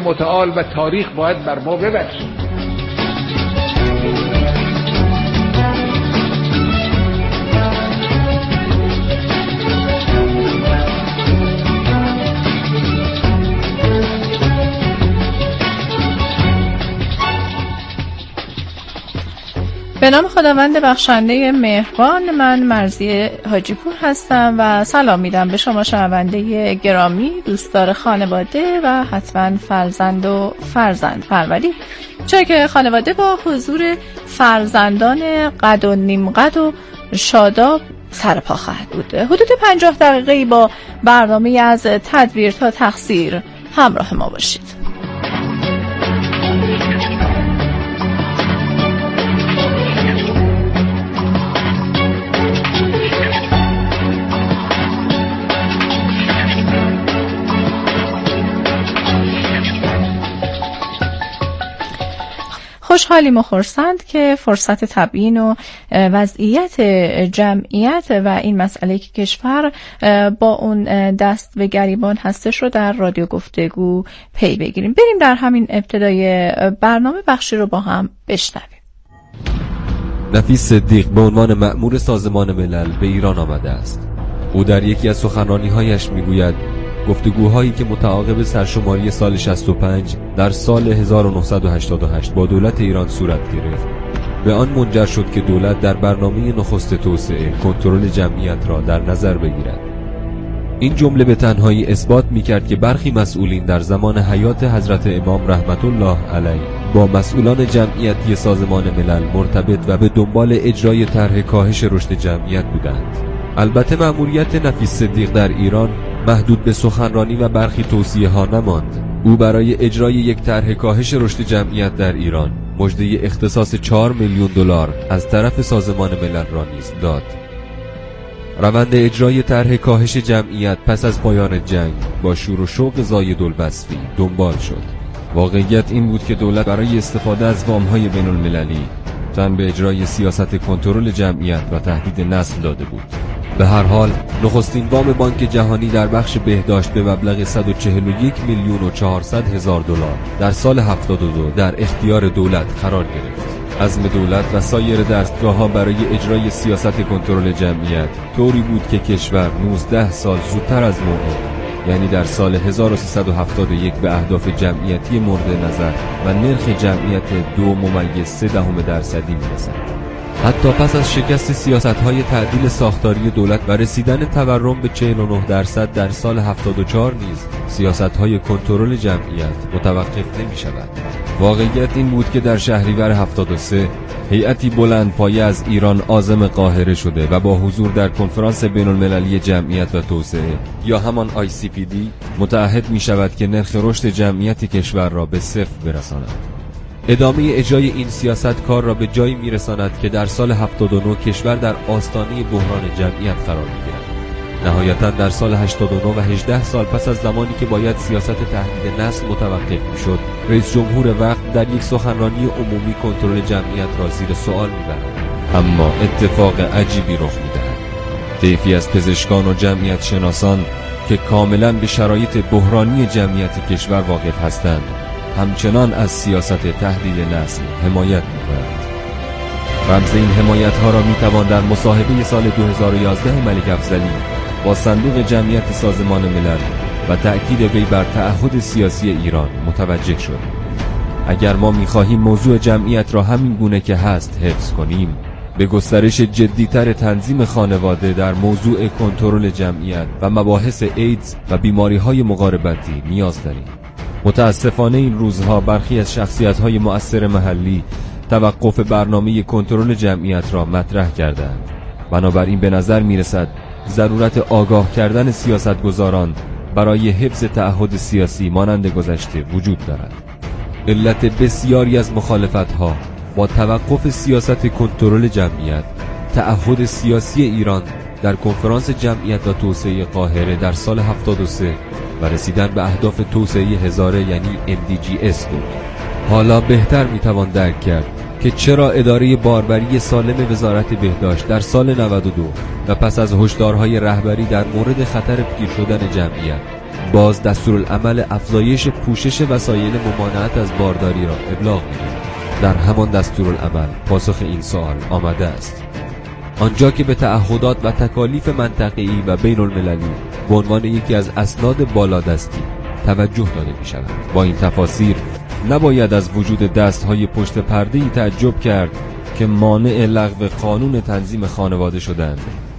متعال و تاریخ باید بر ما ببخشید. به نام خداوند بخشنده مهربان، من مرضیه حاجی پور هستم و سلام میدم به شما شنونده گرامی، دوستدار خانواده و حتما فرزند و فرزند پروری، چرا که خانواده با حضور فرزندان قد و نیم قد و شاداب سرپا خواهد بود. حدود 50 دقیقه با برنامه از تدبیر تا تقصیر همراه ما باشید. خوشحالیم و خرسند که فرصت تبیین و وضعیت جمعیت و این مسئله که کشور با اون دست به گریبان هستش رو در رادیو گفتگو پی بگیریم. بریم در همین ابتدای برنامه بخشی رو با هم بشنویم. نفیس صدیق به عنوان مأمور سازمان ملل به ایران آمده است. او در یکی از سخنرانی‌هایش میگوید گفتگوهایی که متعاقب سرشماری سال 65 در سال 1988 با دولت ایران صورت گرفت به آن منجر شد که دولت در برنامه نخست توسعه کنترل جمعیت را در نظر بگیرد. این جمله به تنهایی اثبات می‌کرد که برخی مسئولین در زمان حیات حضرت امام رحمت الله علیه با مسئولان جمعیتی سازمان ملل مرتبط و به دنبال اجرای طرح کاهش رشد جمعیت بودند. البته مأموریت نفیس صدیق در ایران محدود به سخنرانی و برخی توصیه ها نماند. او برای اجرای یک طرح کاهش رشد جمعیت در ایران مژده اختصاص 4 میلیون دلار از طرف سازمان ملل را نیز داد. روند اجرای طرح کاهش جمعیت پس از پایان جنگ با شور و شوق زایدالوصفی دنبال شد. واقعیت این بود که دولت برای استفاده از وام‌های بین‌المللی تن به اجرای سیاست کنترل جمعیت و تهدید نسل داده بود. به هر حال نخستین وام بانک جهانی در بخش بهداشت به مبلغ 141 میلیون و 400 هزار دلار در سال 72 در اختیار دولت قرار گرفت. عزم دولت و سایر دستگاه‌ها برای اجرای سیاست کنترل جمعیت طوری بود که کشور 19 سال زودتر از موعد، یعنی در سال 1371 به اهداف جمعیتی مورد نظر و نرخ جمعیت 2.3% می‌رسد. حتی پس از شکست سیاست‌های تعدیل ساختاری دولت و رسیدن تورم به 49% در سال 74 نیز سیاست‌های کنترل جمعیت متوقف نمی‌شود. واقعیت این بود که در شهریور 73 هیئتی بلندپایه از ایران عازم قاهره شده و با حضور در کنفرانس بین‌المللی جمعیت و توسعه یا همان ICPD متعهد می‌شود که نرخ رشد جمعیت کشور را به 0 برساند. ادامه اجرای این سیاست کار را به جایی میرساند که در سال 79 کشور در آستانه بحران جمعیت قرار میگیرد. نهایتاً در سال 89 و 18 سال پس از زمانی که باید سیاست تهدید نسل متوقف میشد، رئیس جمهور وقت در یک سخنرانی عمومی کنترل جمعیت را زیر سوال میبرد. اما اتفاق عجیبی رخ میدهد. طیفی از پزشکان و جمعیت شناسان که کاملاً به شرایط بحرانی جمعیت کشور واقف هستند همچنان از سیاست تهدید نسل حمایت می‌کند. رمز این حمایت ها را میتوان در مصاحبه سال 2011 ملک افضلی با صندوق جمعیت سازمان ملل و تأکید وی بر تعهد سیاسی ایران متوجه شد. اگر ما می‌خواهیم موضوع جمعیت را همین گونه که هست حفظ کنیم، به گسترش جدی‌تر تنظیم خانواده در موضوع کنترل جمعیت و مباحث ایدز و بیماری‌های مقاربتی نیاز داریم. متاسفانه این روزها برخی از شخصیت‌های مؤثر محلی توقف برنامه کنترل جمعیت را مطرح کردند. بنابراین به نظر می‌رسد ضرورت آگاه کردن سیاستگزاران برای حفظ تعهد سیاسی مانند گذشته وجود دارد. علت بسیاری از مخالفت‌ها با توقف سیاست کنترل جمعیت، تعهد سیاسی ایران در کنفرانس جمعیت و توسعه قاهره در سال 73 و رسیدن به اهداف توسعه هزاره یعنی MDGs بود. حالا بهتر میتوان درک کرد که چرا اداره باربری سالم وزارت بهداشت در سال 92 و پس از هشدارهای رهبری در مورد خطر پیر شدن جمعیت باز دستورالعمل افزایش پوشش وسایل ممانعت از بارداری را ابلاغ می‌کنیم. در همان دستورالعمل پاسخ این سوال آمده است. آنجا که به تعهدات و تکالیف منطقه‌ای و بین المللی به عنوان یکی از اسناد بالادستی توجه داده می شود. با این تفاسیر نباید از وجود دستهای پشت پرده‌ای تعجب کرد که مانع لغو قانون تنظیم خانواده شدند.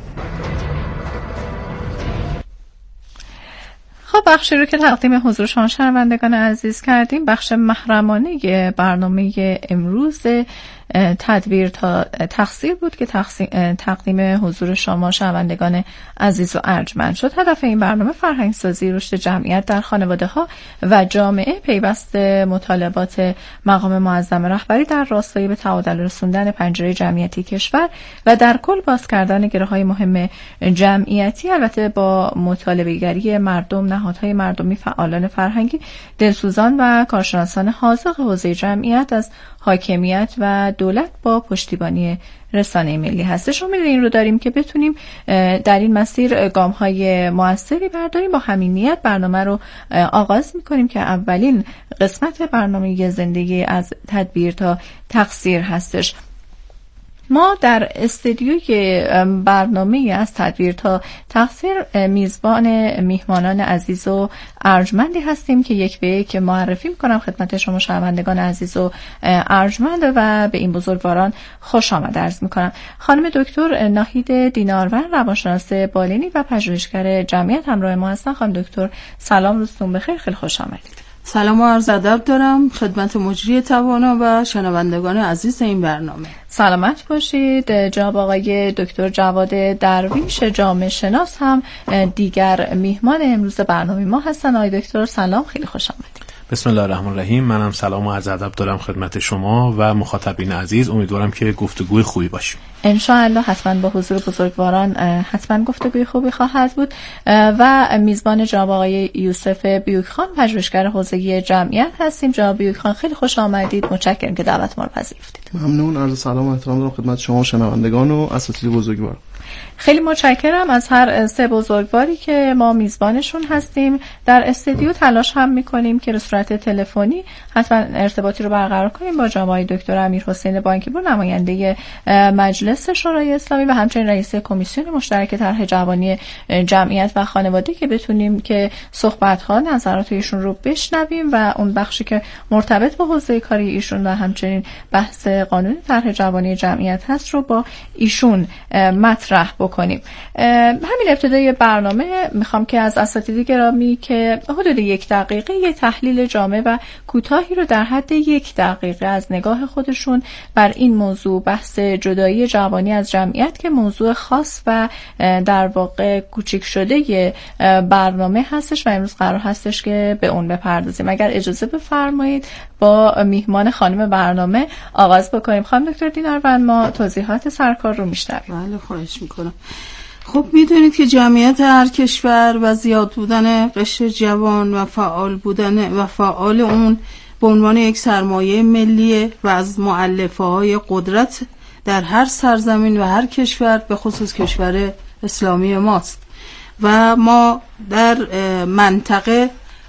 خب بخشی رو که تقدیم حضور شما شنوندگان عزیز کردیم بخش محرمانه برنامه امروز تدبیر تا تقصیر بود که تقدیم حضور شما شنوندگان عزیز و ارجمند شد. هدف این برنامه فرهنگسازی، رشد جمعیت در خانواده ها و جامعه، پیوست مطالبات مقام معظم رهبری در راستای به تعادل رسوندن پنجره جمعیتی کشور و در کل باز کردن گره‌های مهم جمعیتی، البته با مطالبه‌گری مردم، نهادهای مردمی، فعالان فرهنگی، دلسوزان و کارشناسان حاذق حوزه جمعیت از حاکمیت و دولت با پشتیبانی رسانه ملی هستش. امید این رو داریم که بتونیم در این مسیر گام‌های موثری برداریم. با همین نیت برنامه رو آغاز می‌کنیم که اولین قسمت برنامه زندگی از تدبیر تا تقصیر هستش. ما در استودیوی برنامه از تدبیر تا تقصیر میزبان میهمانان عزیز و ارجمندی هستیم که یک به یک معرفی میکنم خدمت شما شنوندگان عزیز و ارجمند و به این بزرگواران خوش آمد عرض میکنم. خانم دکتر ناهید دینارور، روانشناس بالینی و پژوهشگر جمعیت همراه ما هستن. خانم دکتر سلام، روزتون بخیر، خیلی خوش آمدید. سلام و عرض ادب دارم خدمت مجری توانا و شنوندگان عزیز این برنامه. سلامت باشید. جناب آقای دکتر جواد درویش، جامعه شناس، هم دیگر میهمان امروز برنامه ما هستن. آقای دکتر سلام، خیلی خوش آمدید. بسم الله الرحمن الرحیم. منم سلام و عرض ادب دارم خدمت شما و مخاطبین عزیز. امیدوارم که گفتگوی خوبی باشه. ان شاء الله حتما با حضور بزرگواران حتما گفتگوی خوبی خواهد بود. و میزبان جناب آقای یوسف بیوکخان، پژوهشگر حوزه جمعیت هستیم. جناب بیوکخان خیلی خوش آمدید. متشکرم که دعوت ما رو پذیرفتید. ممنون. عرض سلام و احترام دارم خدمت شما شنوندگان و اساتید بزرگوار. خیلی متشکرم از هر سه بزرگواری که ما میزبانشون هستیم. در استودیو تلاش هم میکنیم که به صورت تلفنی حتما ارتباطی رو برقرار کنیم با جناب آقای دکتر امیرحسین بانکی‌پور، نماینده مجلس شورای اسلامی و همچنین رئیس کمیسیون مشترک طرح جوانی جمعیت و خانواده، که بتونیم که صحبت‌ها، نظرات ایشون رو بشنویم و اون بخشی که مرتبط با حوزه کاری ایشون و همچنین بحث قانون طرح جوانی جمعیت هست رو با ایشون مطرح بکنیم. همین ابتدای برنامه میخوام که از اساتید گرامی که حدود 1 دقیقه یه تحلیل جامع و کوتاهی رو در حد 1 دقیقه از نگاه خودشون بر این موضوع، بحث جدایی جوانی از جمعیت، که موضوع خاص و در واقع کوچیک شده برنامه هستش و امروز قرار هستش که به اون بپردازیم. اگر اجازه بفرمایید با میهمان خانم برنامه آغاز بکنیم. خانم دکتر دینارور، ما توضیحات سرکار رو میشنویم. بله، خواهش میکنم. خب میدونید که جمعیت هر کشور و زیاد بودن قشر جوان و فعال بودن و فعال اون به عنوان یک سرمایه ملی و از مؤلفه‌های قدرت در هر سرزمین و هر کشور، به خصوص کشور اسلامی ماست و ما در منطقه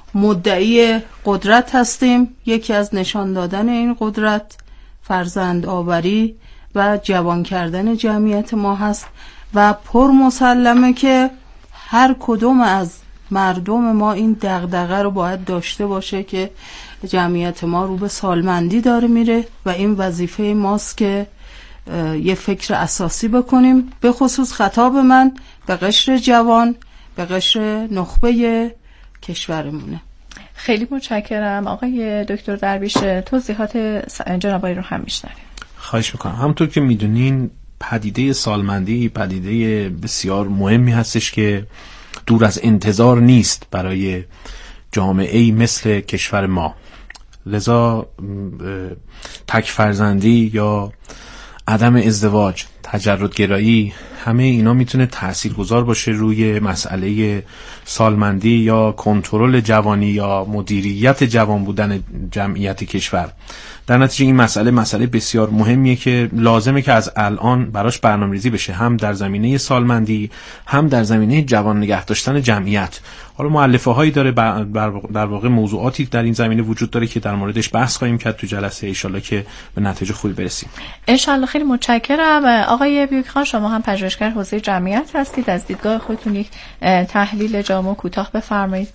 مدعی قدرت هستیم. یکی از نشان دادن این قدرت فرزند آوری و جوان کردن جمعیت ما هست و پر مسلمه که هر کدوم از مردم ما این دغدغه رو باید داشته باشه که جمعیت ما رو به سالمندی داره میره و این وظیفه ماست که یه فکر اساسی بکنیم. به خصوص خطاب من به قشر جوان، به قشر نخبه کشورمونه. خیلی متشکرم. آقای دکتر درویش، توضیحات جناب رو هم میشنویم. خواهش میکنم. همونطور که میدونین پدیده سالمندی پدیده بسیار مهمی هستش که دور از انتظار نیست برای جامعه‌ای مثل کشور ما. لذا تک فرزندی یا عدم ازدواج، تجردگرایی، همه اینا میتونه تاثیرگذار باشه روی مسئله سالمندی یا کنترل جوانی یا مدیریت جوان بودن جمعیت کشور. در نتیجه این مسئله بسیار مهمیه که لازمه که از الان براش برنامه‌ریزی بشه، هم در زمینه سالمندی هم در زمینه جوان نگه داشتن جمعیت. حالا مؤلفه هایی داره، در واقع موضوعاتی در این زمینه وجود داره که در موردش بحث خواهیم کرد تو جلسه، ان شاءالله که به نتیجه خوبی برسیم. ان شاءالله. خیلی متشکرم. آقای بیوکخان، شما هم پژوهشگر حوزه جمعیت هستید، از دیدگاه خودتون یک تحلیل جامع کوتاه بفرمایید.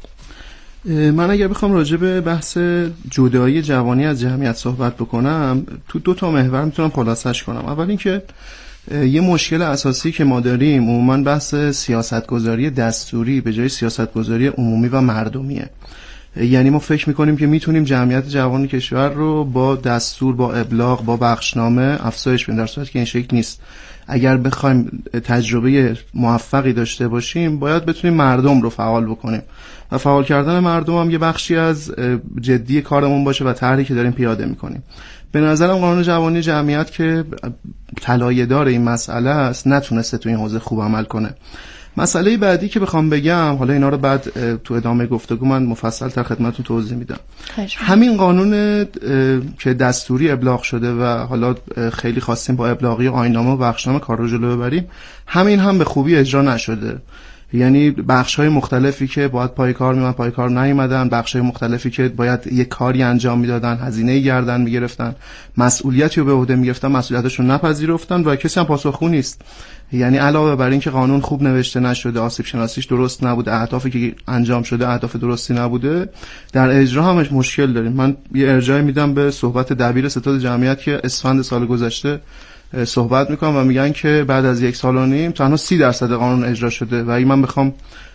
من اگر بخوام راجع به بحث جدایی جوانی از جمعیت صحبت بکنم، تو 2 تا محور میتونم خلاصش کنم. اول اینکه یه مشکل اساسی که ما داریم عموما بحث سیاستگذاری دستوری به جای سیاستگذاری عمومی و مردمیه. یعنی ما فکر میکنیم که میتونیم جمعیت جوان کشور رو با دستور، با ابلاغ، با بخشنامه افزایش بدیم، در صورتی که این شکل نیست. اگر بخوایم تجربه موفقی داشته باشیم باید بتونیم مردم رو فعال بکنیم و فعال کردن مردم هم یه بخشی از جدی کارمون باشه و طرحی که داریم پیاده میکنیم. به نظرم قانون جوانی جمعیت که طلایه‌دار این مسئله است نتونسته تو این حوزه خوب عمل کنه. مسئله بعدی که بخوام بگم، حالا اینا رو بعد تو ادامه گفتگو من مفصل تر خدمتتون توضیح میدم. همین قانون که دستوری ابلاغ شده و حالا خیلی خواستیم با ابلاغی آیین‌نامه و بخشنامه کار رو جلو ببریم، همین هم به خوبی اجرا نشده. یعنی بخش‌های مختلفی که باید پای کار میمدن پای کار نیومدن، بخش‌های مختلفی که باید یک کاری انجام میدادن هزینه‌ای گردن میگرفتن، مسئولیتی رو به عهده میگرفتن مسئولیتشون نپذیرفتن و کسی هم پاسخگو نیست. یعنی علاوه بر این که قانون خوب نوشته نشده، آسیب شناسیش درست نبوده، اهدافی که انجام شده اهداف درستی نبوده، در اجرا همش مشکل داریم. من یه ارجاع میدم به صحبت دبیر ستاد جمعیت که اسفند سال گذشته صحبت میکنم و میگن که بعد از 1 سال و نیم تنها 30% قانون اجرا شده و اگه من بخوام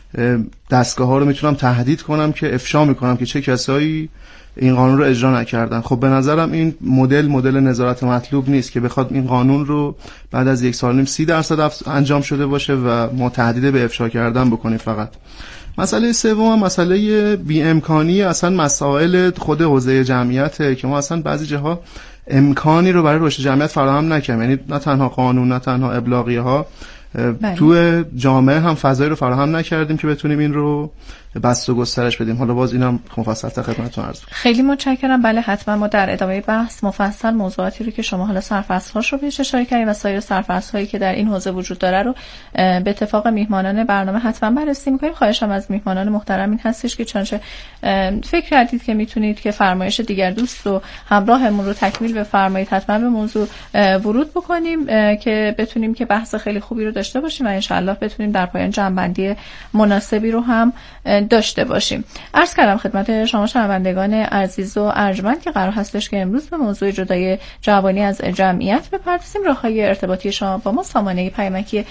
دستگاه ها رو میتونم تهدید کنم که افشا میکنم که چه کسایی این قانون رو اجرا نکردن. خب به نظرم این مدل نظارت مطلوب نیست که بخواد این قانون رو بعد از 1 سال و نیم 30% انجام شده باشه و ما تهدید به افشا کردن بکنیم فقط. مسئله سوم مسئله بی امکانی اصلا مسائل خود حوزه جمعیته که ما اصلا بعضی جاها امکانی رو برای رشد جمعیت فراهم نکنیم. یعنی نه تنها قانون، نه تنها ابلاغیه ها، تو جامعه هم فضایی رو فراهم نکردیم که بتونیم این رو بسط و گسترش بدیم. حالا باز اینم مفصل خدمتتون عرض کنم. خیلی متشکرم. بله حتما ما در ادامه بحث مفصل موضوعاتی رو که شما حالا سرفصل‌هاش رو بهش اشاره کردید و سایر سرفصل‌هایی که در این حوزه وجود داره رو به اتفاق میهمانان برنامه حتما بررسی می‌کنیم. خواهشم از میهمانان محترم این هستش که چنانچه فکر کردید که میتونید که فرمایش دیگر دوست رو همراهمون رو تکمیل بفرمایید، حتما به موضوع ورود بکنیم که بتونیم که بحث خیلی خوبی رو داشته باشیم و ان شاءالله بتونیم در پایان جنبندی مناسبی رو هم داشته باشیم. عرض کردم خدمت شما شنوندگان عزیز و ارجمند که قرار هستش که امروز به موضوع جدایی جوانی از جمعیت بپردازیم. راههای ارتباطی شما با ما سامانه پیامکی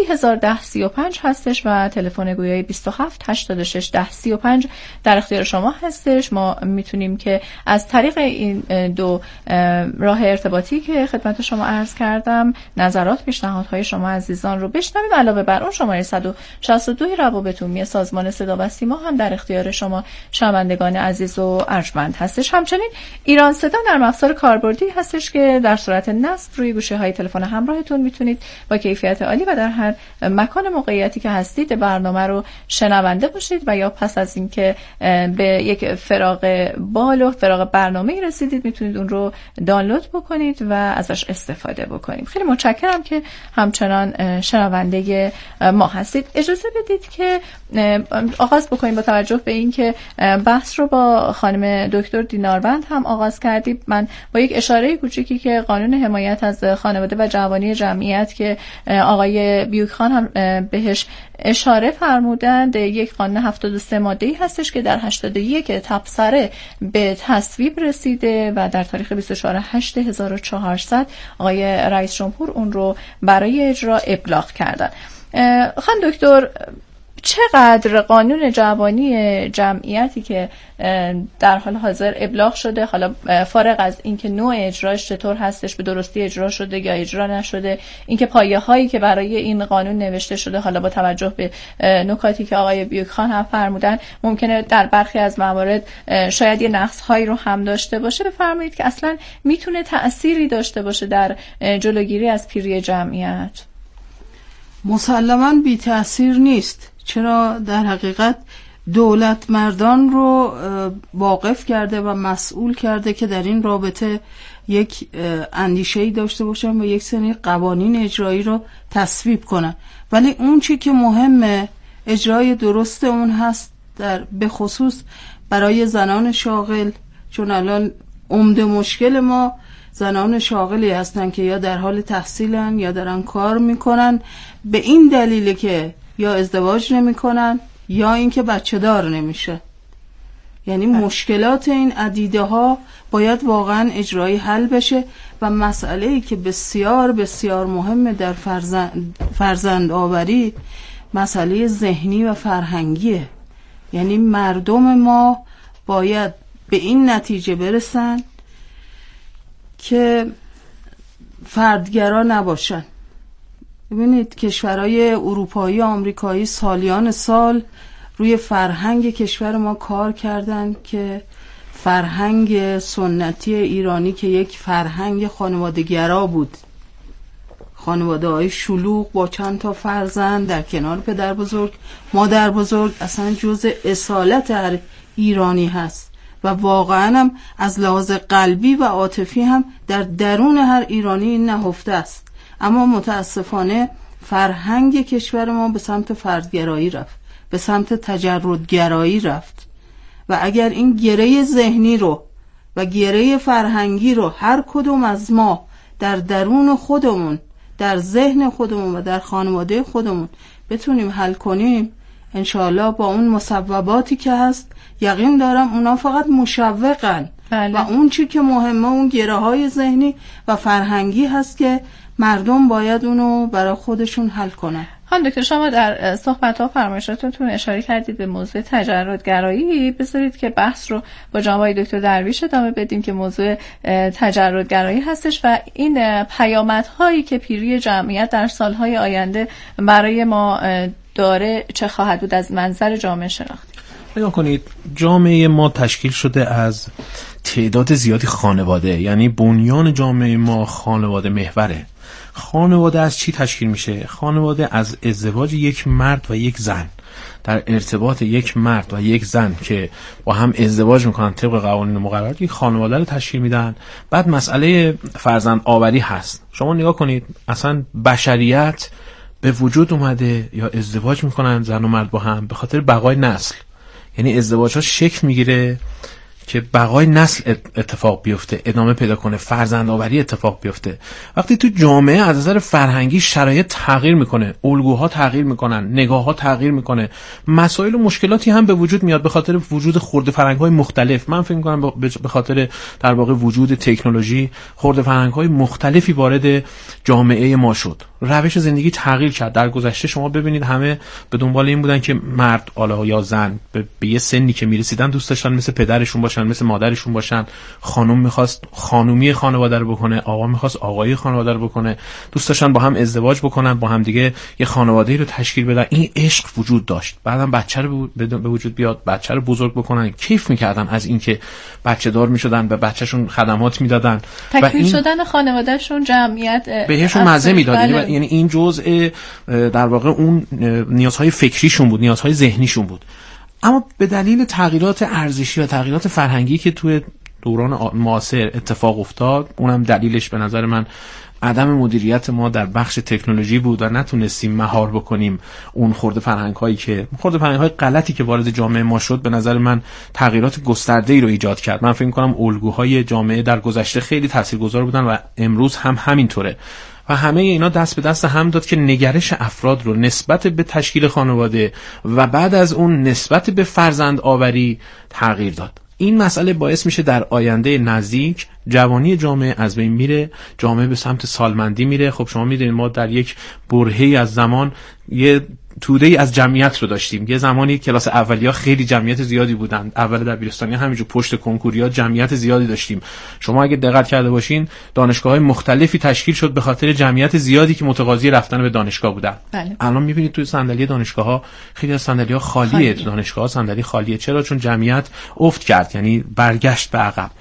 301035 هستش و تلفن گویای 27 86 10 35 در اختیار شما هستش. ما میتونیم که از طریق این 2 راه ارتباطی که خدمت شما عرض کردم نظرات پیشنهادهای شما عزیزان رو بشنویم. علاوه بر اون شماره 162 روابط عمومی سازمان صدا و سیما هم در اختیار شما شنوندگان عزیز و ارجمند هستش. همچنین ایران صدا نرم افزار کاربردی هستش که در صورت نصب روی گوشه‌های تلفن همراهتون میتونید با کیفیت عالی و در هر مکان موقعیتی که هستید برنامه رو شنونده باشید و یا پس از اینکه به یک فراغ بال و فراغ برنامه‌ای رسیدید میتونید اون رو دانلود بکنید و ازش استفاده بکنید. خیلی متشکرم که همچنان شنونده ما هستید. اجازه بدید که آغاز بکنیم با توجه به اینکه بحث رو با خانم دکتر دیناربند هم آغاز کردیم. من با یک اشاره کوچیکی که قانون حمایت از خانواده و جوانی جمعیت که آقای بیوکخان هم بهش اشاره فرمودند، یک قانون 73 ماده‌ای هستش که در 81 تبصره به تصویب رسیده و در تاریخ 24/8/1400 آقای رئیس جمهور اون رو برای اجرا ابلاغ کردن. خانم دکتر چقدر قانون جوانی جمعیتی که در حال حاضر ابلاغ شده، حالا فارغ از اینکه نوع اجراش چطور هستش، به درستی اجرا شده یا اجرا نشده، اینکه پایه هایی که برای این قانون نوشته شده، حالا با توجه به نکاتی که آقای بیوکخان هم فرمودن، ممکنه در برخی از موارد شاید یه نقص هایی رو هم داشته باشه، بفرمایید که اصلا میتونه تأثیری داشته باشه در جلوگیری از پیری جمعیت؟ مسلماً بی تأثیر نیست. چرا؟ در حقیقت دولت مردان رو واقف کرده و مسئول کرده که در این رابطه یک اندیشه‌ای داشته باشن و یک سری قوانین اجرایی رو تصویب کنن، ولی اون چی که مهمه اجرای درست اون هست، به خصوص برای زنان شاغل، چون الان عمده مشکل ما زنان شاغلی هستن که یا در حال تحصیلن یا دارن کار میکنن، به این دلیل که یا ازدواج نمیکنن یا اینکه بچه دار نمیشه. یعنی مشکلات این عدیده ها باید واقعا اجرایی حل بشه و مسئله‌ای که بسیار بسیار مهمه در فرزند آوری مسئله ذهنی و فرهنگیه. یعنی مردم ما باید به این نتیجه برسن که فردگرا نباشن. ببینید کشورهای اروپایی و آمریکایی سالیان سال روی فرهنگ کشور ما کار کردن که فرهنگ سنتی ایرانی که یک فرهنگ خانواده‌گرا بود، خانواده‌های شلوغ با چند تا فرزند در کنار پدر بزرگ مادر بزرگ، اصلا جزء اصالت هر ایرانی هست و واقعا هم از لحاظ قلبی و عاطفی هم در درون هر ایرانی نهفته است. اما متاسفانه فرهنگ کشور ما به سمت فردگرایی رفت، به سمت تجردگرایی رفت و اگر این گره ذهنی رو و گره فرهنگی رو هر کدوم از ما در درون خودمون، در ذهن خودمون و در خانواده خودمون بتونیم حل کنیم، انشاءالله با اون مصوباتی که هست یقین دارم اونا فقط مشوقن. بله. و اون چی که مهمه اون گره های ذهنی و فرهنگی هست که مردم باید اونو برای خودشون حل کنن. خانم دکتر، شما در صحبت‌ها فرمایشاتتون اشاره کردید به موضوع تجردگرایی. بذارید که بحث رو با جناب آقای دکتر درویش ادامه بدیم که موضوع تجردگرایی هستش و این پیامدهایی که پیری جمعیت در سالهای آینده برای ما داره چه خواهد بود از منظر جامعه شناختی. نگاه کنید، جامعه ما تشکیل شده از تعداد زیادی خانواده، یعنی بنیان جامعه ما خانواده محوره. خانواده از چی تشکیل میشه؟ خانواده از ازدواج یک مرد و یک زن، در ارتباط یک مرد و یک زن که با هم ازدواج میکنن طبق قوانین مقرر، یک خانواده رو تشکیل میدن. بعد مسئله فرزند آوری هست. شما نگاه کنید، اصلا بشریت به وجود اومده یا ازدواج میکنن زن و مرد با هم به خاطر بقای نسل. یعنی ازدواج ها شکل میگیره که بقای نسل اتفاق بیفته، ادامه پیدا کنه، فرزند آوری اتفاق بیفته. وقتی تو جامعه از نظر فرهنگی شرایط تغییر میکنه، الگوها تغییر میکنن، نگاهها تغییر میکنه، مسائل و مشکلاتی هم به وجود میاد به خاطر وجود خرده فرهنگ‌های مختلف. من فکر میکنم به خاطر در واقع وجود تکنولوژی خرده فرهنگ‌های مختلفی وارد جامعه ما شد. روش زندگی تغییر کرد. در گذشته شما ببینید همه به دنبال این بودن که مرد یا زن به یه سنی که میرسیدن دوست داشتن مثل پدرشون باشن، مثل مادرشون باشن. خانم میخواست خانومی خانواده رو بکنه، آقا میخواست آقایی خانواده رو بکنه. دوست داشتن با هم ازدواج بکنن، با هم دیگه یه خانواده‌ای رو تشکیل بدن. این عشق وجود داشت. بعدم بچه رو به وجود بیاد، بچه رو بزرگ بکنن. کیف میکردن از اینکه بچه دار میشدن، به بچه‌شون خدمات میدادن. تکمیل شدن خانواده‌شون جمعیت بهشون مزه میداد. یعنی این جزء در واقع اون نیازهای فکریشون بود، نیازهای ذهنیشون بود. اما به دلیل تغییرات ارزشی و تغییرات فرهنگی که توی دوران معاصر اتفاق افتاد، اونم دلیلش به نظر من عدم مدیریت ما در بخش تکنولوژی بود و نتونستیم مهار بکنیم اون خرده فرهنگ‌های غلطی که وارد جامعه ما شد. به نظر من تغییرات گسترده‌ای رو ایجاد کرد. من فکر می‌کنم الگوهای جامعه در گذشته خیلی تاثیرگذار بودن و امروز هم همینطوره و همه اینا دست به دست هم داد که نگرش افراد رو نسبت به تشکیل خانواده و بعد از اون نسبت به فرزند آوری تغییر داد. این مسئله باعث میشه در آینده نزدیک جوانی جامعه از بین میره، جامعه به سمت سالمندی میره. خب شما میدونید ما در یک برهه‌ای از زمان یه توده‌ای از جمعیت رو داشتیم. یه زمانی کلاس اولیا خیلی جمعیت زیادی بودن، اول دبیرستانی همینجور پشت کنکوریا جمعیت زیادی داشتیم. شما اگه دقت کرده باشین دانشگاه‌های مختلفی تشکیل شد به خاطر جمعیت زیادی که متقاضی رفتن به دانشگاه بودن. بله. الان می‌بینید توی صندلی دانشگاه‌ها خیلی از صندلی‌ها خالیه. دانشگاه‌ها صندلی خالیه. چرا؟ چون جمعیت افت کرد، یعنی برگشت به عقب.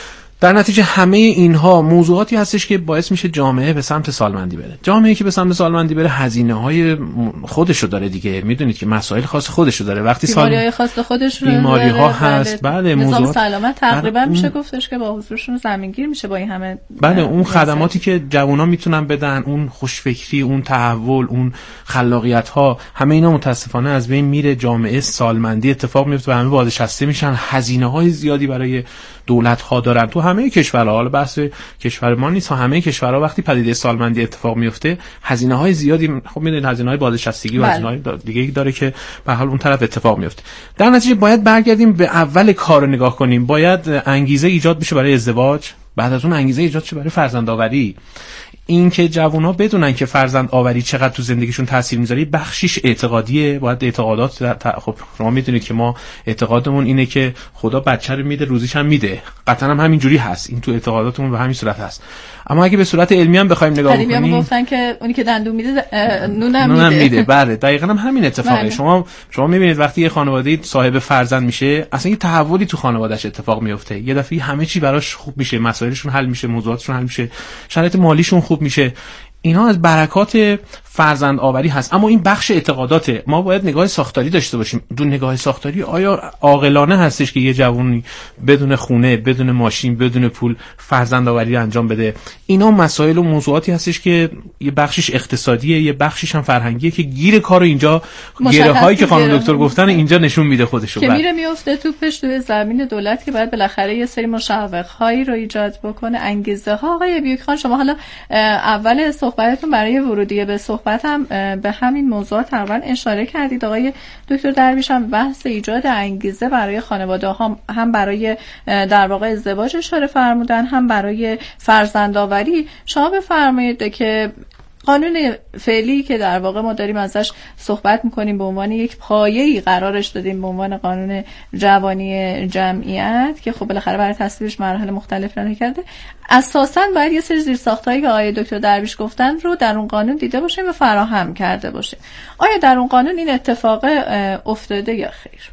در نتیجه همه اینها موضوعاتی هستش که باعث میشه جامعه به سمت سالمندی بره. جامعه‌ای که به سمت سالمندی بره هزینه‌های خودشو داره دیگه. میدونید که مسائل خاص خودشو داره. وقتی بیماری‌های خاص خودش رو بیماری‌ها هست، بله، نظام سلامت تقریبا میشه گفتش که با حضورشون زمینگیر میشه با این همه. بله، اون خدماتی که جوونا میتونن بدن، اون خوشفکری، اون تحول، اون خلاقیت‌ها، همه اینا متاسفانه از بین میره. جامعه سالمندی اتفاق میفته و همه بازنشسته میشن. هزینه‌های زیادی برای دولت‌ها دارن. تو همه کشورها، حالا بحث کشور ما نیست، همه کشورها وقتی پدیده سالمندی اتفاق میفته هزینه‌های زیادی، خب میدونید هزینه‌های بازنشستگی و هزینه‌های دیگه‌ای داره که به حال اون طرف اتفاق میفته. در نتیجه باید برگردیم به اول کار رو نگاه کنیم. باید انگیزه ایجاد بشه برای ازدواج، بعد از اون انگیزه ایجاد شه برای فرزندآوری. این که جوونا بدونن که فرزند آوری چقدر تو زندگیشون تاثیر میذاره، بخشیش اعتقادیه. باید اعتقادات خب شما میدونید که ما اعتقادمون اینه که خدا بچه رو میده روزیش هم میده، قطعا هم همینجوری هست، این تو اعتقاداتمون به همین صورت هست. اما اگه به صورت علمی هم بخوایم نگاه کنیم، قدیمی گفتن که اونی که دندون میده نونم میده. بله، دقیقاً هم همین اتفاقه. بله. شما میبینید وقتی یه خانواده صاحب فرزند میشه، اصلا یه تحولی تو خانواده‌اش اتفاق میفته. یه دفعه همه چی براش خوب میشه، مسائلشون حل میشه، موضوعاتشون حل میشه، شرایط مالیشون خوب میشه. اینا از برکات فرزند آوری هست. اما این بخش اعتقاداته. ما باید نگاه ساختاری داشته باشیم. دو نگاه ساختاری آیا عاقلانه هستش که یه جوونی بدون خونه، بدون ماشین، بدون پول فرزند آوری انجام بده؟ اینا مسائل و موضوعاتی هستش که یه بخشش اقتصادیه، یه بخشش هم فرهنگیه که گیر کارو اینجا گره‌هایی که خانم دکتر گفتن اینجا نشون میده خودشو. که میره میفته توپش توی زمین دولت که باید بالاخره یه سری مشوق‌هایی رو ایجاد بکنه، انگیزه ها. آقای بیوک شما حالا اول صحبتتون برای ورودی به صحبت هم به همین موضوع تقریبا اشاره کردید. آقای دکتر درویش هم بحث ایجاد انگیزه برای خانواده ها، هم برای در واقع ازدواج اشاره فرمودن، هم برای فرزندآوری. شما بفرمایید که قانون فعلی که در واقع ما داریم ازش صحبت میکنیم به عنوان یک پایه‌ای قرارش دادیم به عنوان قانون جوانی جمعیت که خب بالاخره برای تصویبش مراحل مختلف راه کرده، اساساً باید یه سری زیرساخت‌هایی که آقای دکتر درویش گفتن رو در اون قانون دیده باشیم و فراهم کرده باشیم. آیا در اون قانون این اتفاق افتاده یا خیر؟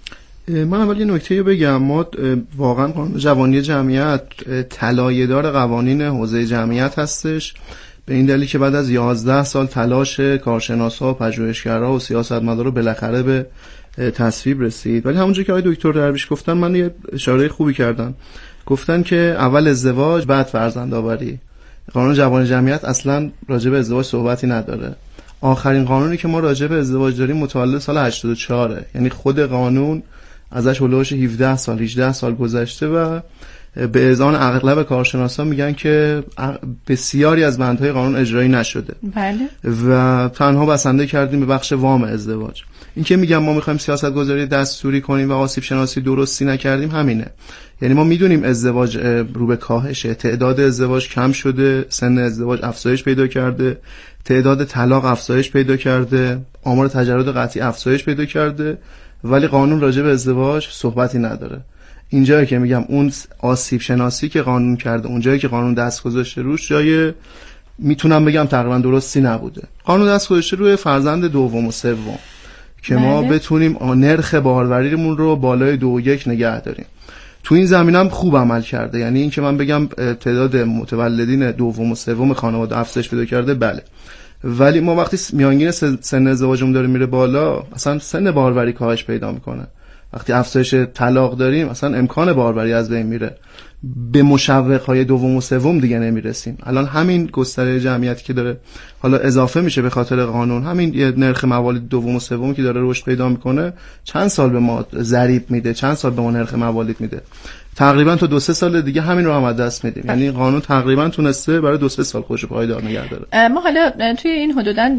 من اول یه نکته بگم. ما واقعا قانون جوانی جمعیت طلایه‌دار قوانین حوزه جمعیت هستش، به این دلیل که بعد از 11 سال تلاش کارشناسا و پژوهشگرا و سیاستمدارا بالاخره به تصویب رسید. ولی همونجوری که آقای دکتر درویش گفتن، من یه اشاره خوبی کردن، گفتن که اول ازدواج بعد فرزندآوری. قانون جوانی جمعیت اصلا راجع به ازدواج صحبتی نداره. آخرین قانونی که ما راجع به ازدواج داریم متولد سال 84، یعنی خود قانون ازش هولوش 17 سال 18 سال گذشته و به اذعان اغلب کارشناسا میگن که بسیاری از بندهای قانون اجرایی نشده. بله. و تنها بسنده کردیم به بخش وام ازدواج. این که میگم ما میخوایم سیاست گذاری دستوری کنیم و آسیب شناسی درستی نکردیم همینه. یعنی ما میدونیم ازدواج رو به کاهشه، تعداد ازدواج کم شده، سن ازدواج افزایش پیدا کرده، تعداد طلاق افزایش پیدا کرده، آمار تجرد قطعی افزایش پیدا کرده، ولی قانون راجع به ازدواج صحبتی نداره. اینجایی که میگم اون آسیب شناسی که قانون کرده، اونجایی که قانون دست گذاشته روش، جای میتونم بگم تقریبا درستی نبوده. قانون دست گذاشته روی فرزند دوم و سوم که ما بتونیم نرخ باروریمون رو بالای 2.1 نگه داریم. تو این زمینم خوب عمل کرده. یعنی این که من بگم تعداد متولدین دوم و سوم خانواده افزایش پیدا کرده، بله، ولی ما وقتی میانگین سن ازدواجمون داره میره بالا، اصلا سن باروری کاهش پیدا میکنه. وقتی افزایش طلاق داریم، اصلا امکان باروری از بین میره. به مشوق‌های دوم و سوم دیگه نمیرسیم. الان همین گستره جمعیتی که داره حالا اضافه میشه به خاطر قانون، همین یه نرخ موالید دوم و سوم که داره رشد پیدا میکنه، چند سال به ما ضریب میده، چند سال به ما نرخ موالید میده. تقریبا تا 2-3 سال دیگه همین رو هم از دست میدیم. یعنی قانون تقریبا تونسته برای 2-3 سال خودش پایدار نگه داره. ما حالا توی این حدوداً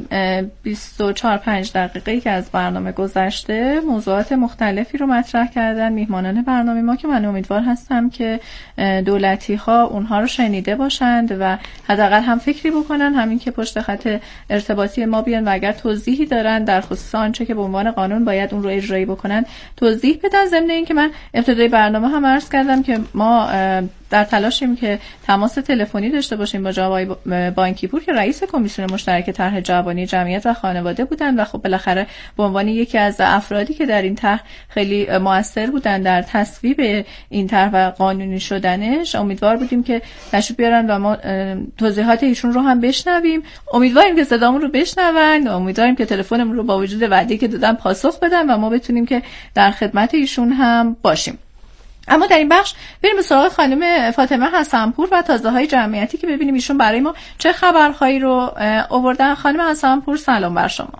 24-5 دقیقه‌ای که از برنامه گذشته موضوعات مختلفی رو مطرح کردن میهمانان برنامه ما که من امیدوار هستم که دولتی‌ها اونها رو شنیده باشند و حداقل هم فکری بکنن، همین که پشت خط ارتباطی ما بیان و اگر توضیحی دارن در خصوص آنچه که به عنوان قانون باید اون رو اجرایی بکنن توضیح بدن. ضمن این که من ابتدای برنامه هم عرض کردم که ما در تلاشیم که تماس تلفنی داشته باشیم با جناب بانکیپور که رئیس کمیسیون مشترک طرح جوانی جمعیت و خانواده بودن و خب بالاخره به عنوان یکی از افرادی که در این طرح خیلی موثر بودن در تصویب این طرح و قانونی شدنش، امیدوار بودیم که تشریف بیارن و ما توضیحات ایشون رو هم بشنویم. امیدواریم که صدامون رو بشنون، امیدواریم که تلفنمون رو با وجود وعده‌ای که دادن پاسخ بدن و ما بتونیم که در خدمت ایشون هم باشیم. اما در این بخش بریم به سراغ خانم فاطمه حسنپور و تازه‌های جمعیتی که ببینیم ایشون برای ما چه خبرهایی رو آوردن. خانم حسنپور سلام بر شما.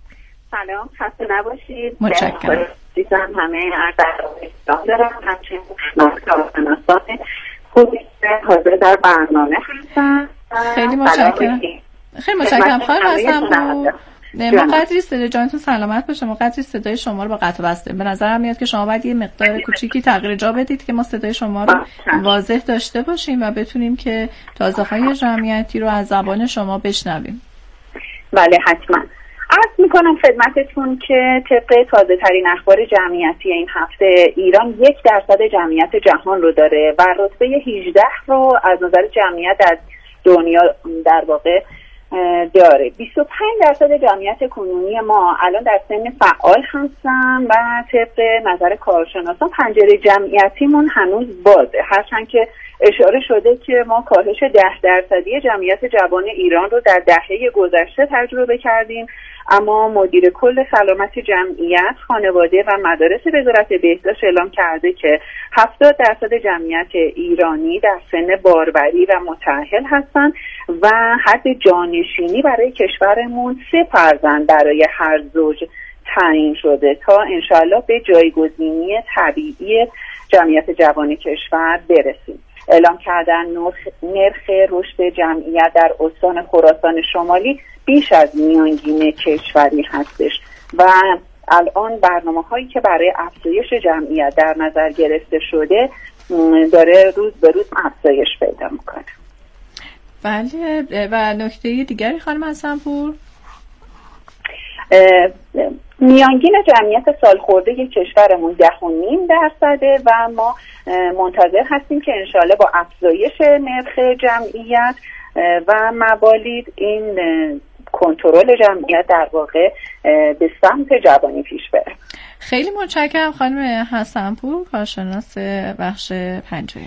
سلام، خسته نباشید. متشکرم. دیدم همه ارزش دارم، همچنین کارشناسان خوبی حاضر در برنامه هستن. خیلی متشکرم. خیلی متشکرم خانم حسنپور. ما قدری صدای جانتون سلامت باشه، ما قدری صدای شما رو با قطع بسته. به نظرم میاد که شما باید یه مقدار کوچیکی تغییر جا بدید که ما صدای شما رو واضح داشته باشیم و بتونیم که تازه‌های جمعیتی رو از زبان شما بشنویم. بله حتما. عرض میکنم خدمتتون که طبق تازه ترین اخبار جمعیتی این هفته ایران 1% جمعیت جهان رو داره و رتبه 18 رو از نظر جمعیت در دنیا در واقع داره. 25% جمعیت کنونی ما الان در سن فعال هستن و طبق نظر کارشناسان پنجره جمعیتیمون هنوز بازه، هرچند که اشاره شده که ما کاهش 10% جمعیت جوان ایران رو در دهه گذشته تجربه کردیم، اما مدیر کل سلامت جمعیت، خانواده و مدارس وزارت بهداشت اعلام کرده که 70% جمعیت ایرانی در سن باروری و متأهل هستند و حد جانشینی برای کشورمون 3 فرزند برای هر زوج تعیین شده تا انشالله به جایگزینی طبیعی جمعیت جوان کشور برسیم. اعلام کردن نرخ رشد جمعیت در استان خراسان شمالی بیش از میانگین کشوری هستش و الان برنامه‌هایی که برای افزایش جمعیت در نظر گرفته شده داره روز به روز افزایش پیدا میکنه. بله. و نکته دیگری خانم حسنپور؟ میانگین جمعیت سالخورده کشورمون 10.5% و ما منتظر هستیم که انشالله با افزایش نرخ جمعیت و موالید این کنترل جمعیت در واقع به سمت جوانی پیش بره. خیلی متشکرم خانم حسنپور، کارشناس بخش پنجره.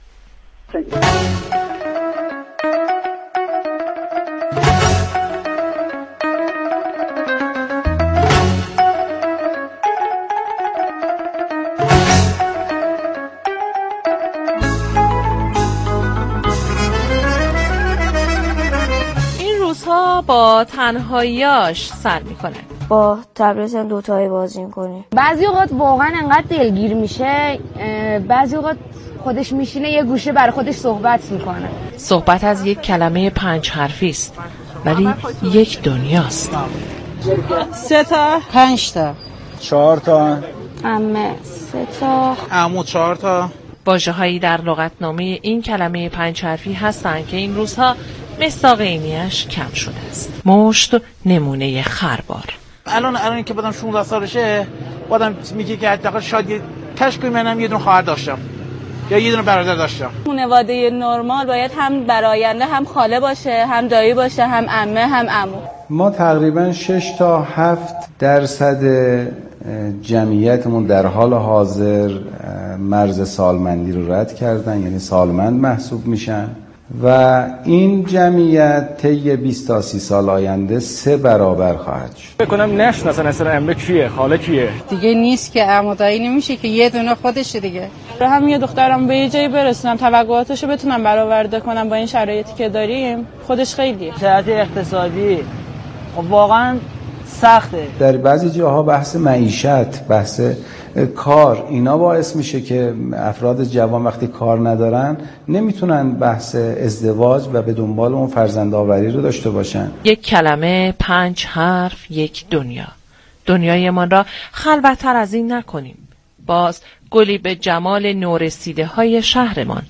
با تنهاییاش سر میکنه، با تبلت دوتایی بازی میکنه. بعضی اوقات واقعا انقدر دلگیر میشه، بعضی اوقات خودش میشینه یه گوشه برای خودش صحبت میکنه. صحبت از یک کلمه 5 حرفی است ولی یک دنیاست. 3 تا 5 تا 4 تا عمه 3 تا عمو 4 تا. واژه‌هایی در لغتنامه این کلمه 5 حرفی هستند که این روزها مصداق عینی‌اش کم شده است. مشت نمونه خربار. الان که بودم 16 سالشه، بودم میگه که حداقل شاید کاش که منم یه دونه خواهر داشتم یا یه دونه برادر داشتم. خانواده نرمال باید هم براینده هم خاله باشه، هم دایی باشه، هم عمه هم عمو. ما تقریبا 6 تا 7% جمعیتمون در حال حاضر مرز سالمندی رو رد کردن، یعنی سالمند محسوب میشن و این جمعیت طی 20 تا 30 سال آینده 3 برابر خواهد شد. فکر کنم نشناسن اصلا عمه کیه، خاله کیه. دیگه نیست که عمو دایی نمیشه که یه دونه خودشه دیگه. هم یه دخترم به یه جایی برسونم توقعاتشو بتونم برآورده کنم با این شرایطی که داریم، خودش خیلیه. شرایط اقتصادی واقعا سخته. در بعضی جاها بحث معیشت، بحث کار، اینا باعث میشه که افراد جوان وقتی کار ندارن نمیتونن بحث ازدواج و به دنبال اون فرزندآوری رو داشته باشن. یک کلمه، 5 حرف، یک دنیا. دنیایمان را خلوت‌تر از این نکنیم. باز گلی به جمال نورسیده های شهرمان.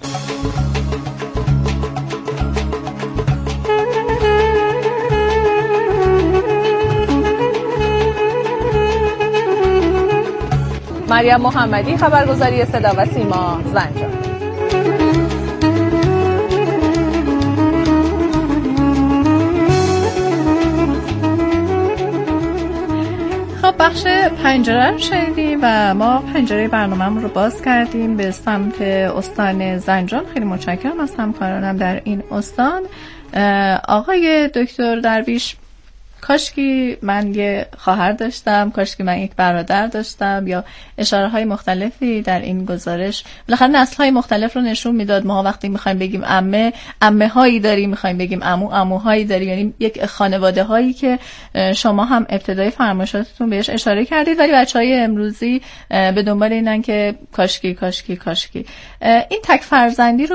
مریم محمدی، خبرگزاری صدا و سیما، زنجان. خب بخش پنجره رو شنیدیم و ما پنجره برنامه‌مون رو باز کردیم به سمت استان زنجان. خیلی متشکرم از همکارانم در این استان. آقای دکتر درویش، کاشکی من یه خواهر داشتم، کاشکی من یک برادر داشتم، یا اشاره های مختلفی در این گزارش بالاخره نسل های مختلف رو نشون میداد. ما وقتی میخوایم بگیم عمه هایی داریم، میخوایم بگیم عموهایی داریم، یعنی یک خانواده هایی که شما هم ابتدای فرمایشاتتون بهش اشاره کردید، ولی بچهای امروزی به دنبال اینن که کاشکی کاشکی کاشکی. این تک فرزندی رو